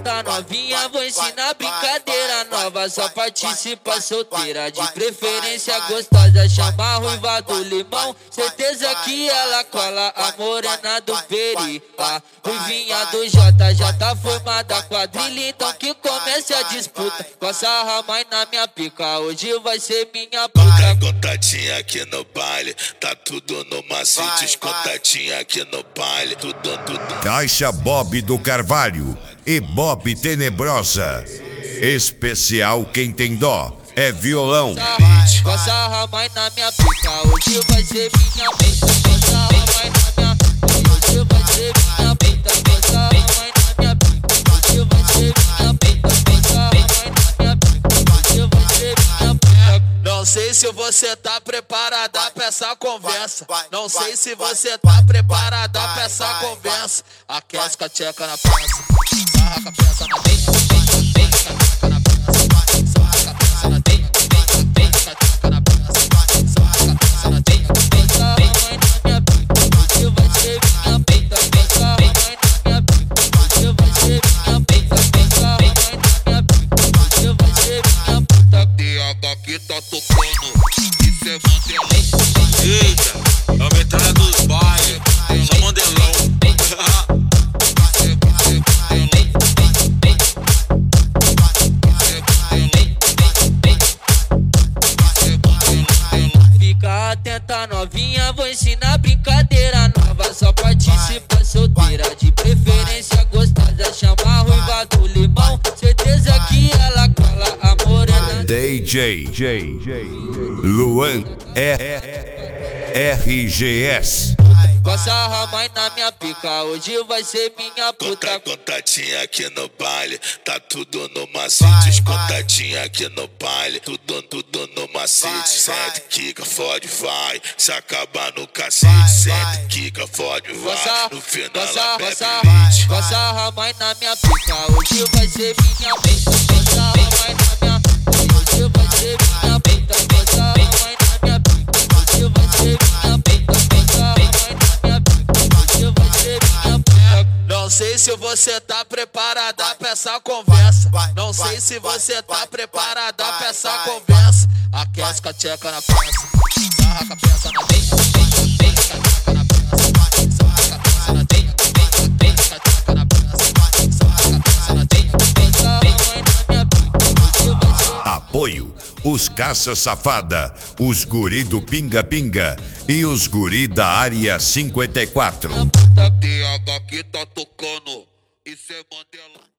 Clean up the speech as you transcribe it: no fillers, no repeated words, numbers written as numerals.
tenta novinha, vou ensinar brincadeira nova. Só participa solteira, de preferência gostosa. Chama a ruiva do limão, certeza que ela cola. A morena do peri, a ruivinha do Jota. Já tá formada a quadrilha, então que comece a disputa. Com essa rama na minha pica, hoje vai ser minha puta. Tá contatinha aqui no baile, tá tudo no macete. Contatinha aqui no baile, tudo. Caixa Bob do Carvalho e Bob Tenebrosa. Especial Quem Tem Dó é violão. Com essa rama na minha pica, hoje vai ser minha puta. Com essa rama na minha pica, hoje vai ser minha puta. Com essa rama na minha pica, hoje vai ser minha puta. Com essa rama na minha pica, hoje vai ser minha puta. Não sei se você tá preparada pra essa conversa. Não sei se você tá preparada pra essa conversa. Aquece com a tcheca na praça, sarra com a peça na dente, dente com a tcheca na praça, sarra com a peça na dente, dente com a tcheca na praça, sarra com a peça na dente, dente na minha pica, hoje vai ser minha puta. Dente na minha pica, hoje vai ser minha puta. Dente na minha pica, hoje vai ser minha puta. DH que tá tocando, isso é Mandelão. Eita, é a metralha dos bailes, só Mandelão. Fica atenta novinha, vou ensinar brincadeira nova. Só participa solteira, de preferência gostosa. Chama a ruiva do limão, certeza que ela cola. A morena DJ Luan RGS. com essa rama na minha pica, hoje vai ser minha puta. Contatinha aqui no baile, tá tudo no macete. Contatinha aqui no baile, tudo no macete. Sente, quica, fode, vai. Se acabar no cacete, sente, quica, fode, vai. No final ela bebe leite. Com essa rama na minha pica, hoje vai ser minha puta. Com essa rama na minha pica, hoje vai ser minha puta. Com essa rama na minha pica, hoje vai ser minha puta. Com essa rama na minha pica, hoje vai ser minha puta. Não sei se você tá preparada pra essa conversa. Não sei se você tá preparada pra essa conversa. Aquece com a tcheca na praça, sarra com a peça na dente, dente com a tcheca na praça, sarra com a peça na dente, dente com a tcheca na praça, sarra com a peça na dente, dente na minha pica, hoje vai ser. Apoio os Caça Safada, os guri do Pinga Pinga e os guri da Área 54. DH que tá tocando, isso é Mandela.